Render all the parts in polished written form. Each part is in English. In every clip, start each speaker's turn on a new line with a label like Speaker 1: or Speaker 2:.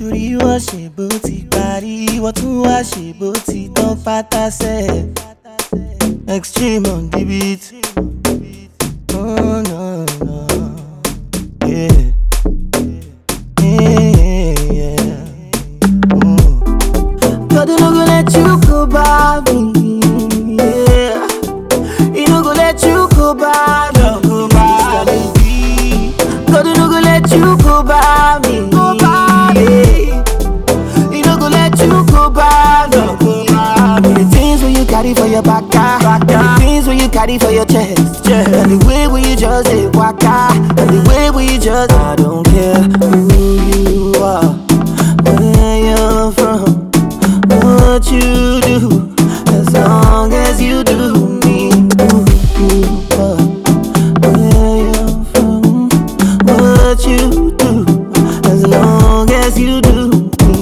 Speaker 1: Torí wọ́n ṣe bó ti parí, wọ́n tún wá ṣe bó ti tán pátá sẹ́. Extreme on the beat. Oh no, no. Yeah. God, he no go let you go by me. Yeah. He no go let you go by me. God, he no go let you go by me. He no go let you go by me. The things when you carry for your back, the things when you carry for your chest, and the way when you just say waka, and the way when you just, I don't care who you are, where you're from, what you do, as long as you do me. Who you are, where you're from, what you do, as long as you do me.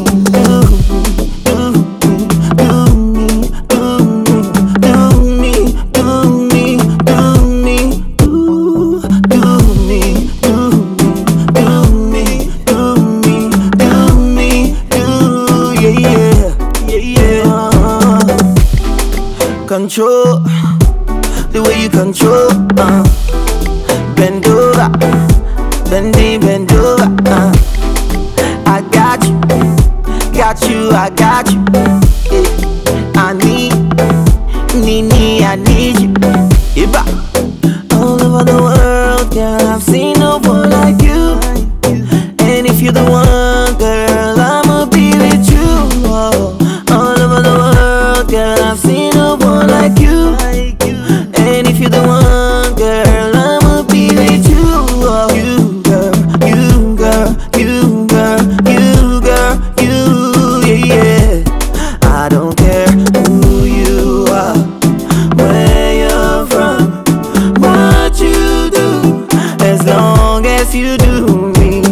Speaker 1: Control, the way you control, bend over, bend over, I got you, I got you, yeah. I need you, Iba. All over the world, girl, I've seen no one like you, and if you're the one, girl, I'ma be with you, oh. All over the world, girl, I've seen no one like you, and if you're the one, girl, I'ma be with you, oh. You girl, you girl, you girl, you girl, you, yeah, yeah. I don't care who you are, where you're from, what you do, as long as you do me.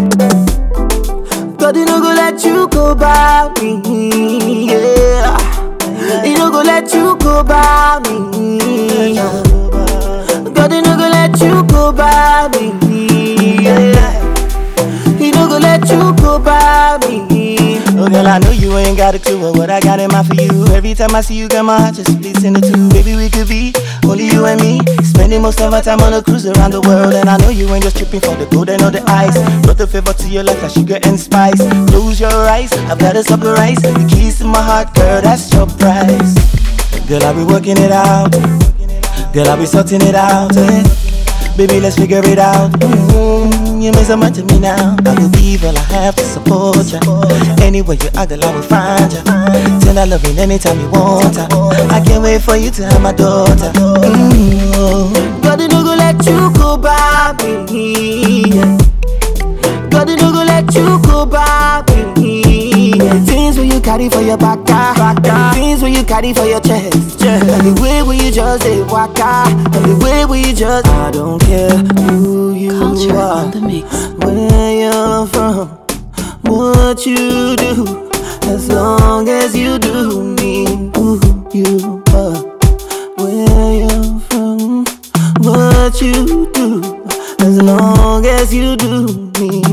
Speaker 1: God, he no go let you go by me, yeah. He no go let you go by me. God, he no go let you go by me, yeah. He no go let you go by me. Oh girl, I know you ain't got a clue of what I got in mind for you. Every time I see you, girl, my heart just splits into two. Baby, we could be only you and me, spending most of our time on a cruise around the world. And I know you ain't just tripping for the golden or the ice. Brought the flavor to your life like sugar and spice. Close your eyes, I've got a surprise. The keys to my heart, girl, that's your prize. Girl, I'll be working it out. Girl, I'll be sorting it out, eh? Baby, let's figure it out. You mean so much to me now. I believe all I have to support ya. Anywhere you are, girl, I will find ya. Tell I love you anytime you want her. I can't wait for you to have my daughter. God, he no go let you go by me. God, he no go let you go by me. The things when you carry for your back, the things when you carry for your chest, and the way when you just say waka, and the way when you just, I don't care who you
Speaker 2: Culture
Speaker 1: are,
Speaker 2: on the mix.
Speaker 1: where you're from, what you do, as long as you do me. Who you are, where you're from, what you do, as long as you do me.